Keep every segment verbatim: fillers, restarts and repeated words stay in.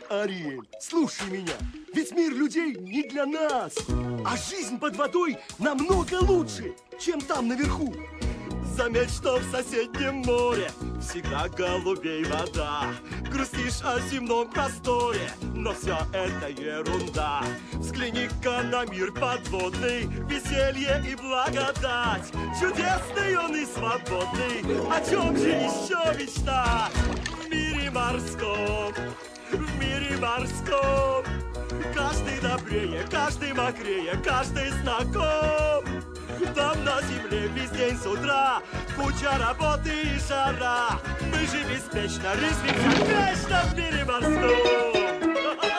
Ариэль, слушай меня. Ведь мир людей не для нас. А жизнь под водой намного лучше, чем там наверху. Заметь, что в соседнем море всегда голубей вода. Грустишь о земном просторе, но все это ерунда. Взгляни-ка на мир подводный, веселье и благодать. Чудесный он и свободный, о чем же еще мечта? В мире морском, в мире морском каждый добрее, каждый мокрее, каждый знаком. Там на земле весь день с утра куча работы и жара. Мы же беспечно резвимся вечно в мире морском.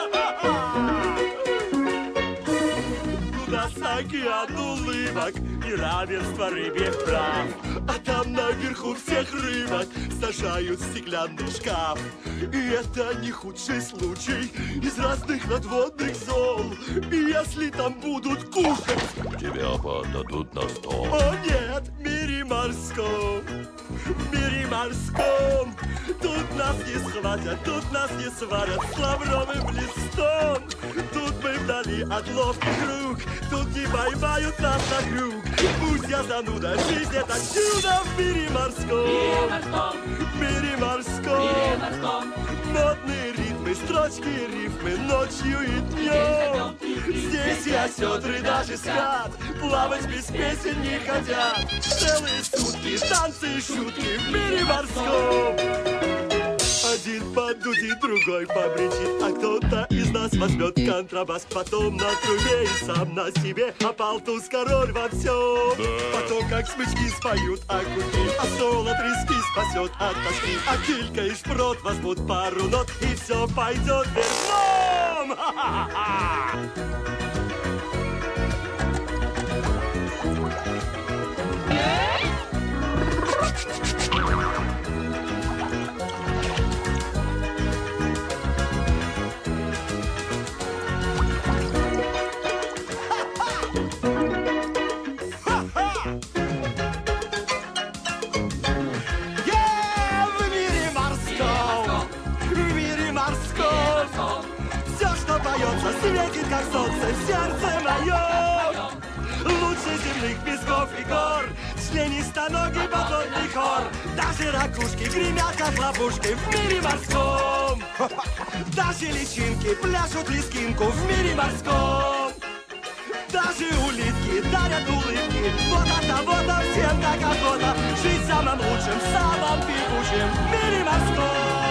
У нас океан улыбок и равенство рыбьих прав. А там наверху всех рыбок сажают в стеклянный шкаф. И это не худший случай из разных надводных зол. И если там будут кушать, тебя подадут на стол. О нет, в мире морском, в мире морском тут нас не схватят, тут нас не сварят с лавровым листом. Тут мы вдали от ловких рук, тут не поймают нас на круг. Пусть я зануда, жизнь это чудо в мире морском. В мире морском модные ритмы, строчки, рифмы ночью и днем. Здесь и осетры, даже скат плавать без песен не хотят. Целые сутки, танцы и шутки в мире морском. Один подудит, другой побричит, а кто-то из нас возьмет контрабас. Потом на трубе и сам на себе, а палтус король во всем. Потом как смычки споют огурки, а соло трески спасет от тоски. А килька и шпрот возьмут пару нот, и все пойдет верхом. Ха-ха-ха! Светит, как солнце, в сердце моем. Лучше земных песков и гор, членистоногий подводный хор. Даже ракушки гремят, как ловушки в мире морском. Даже личинки пляшут лискинку в мире морском. Даже улитки дарят улыбки. Вот от того-то всем так охота жить самым лучшим, самым певучим в мире морском.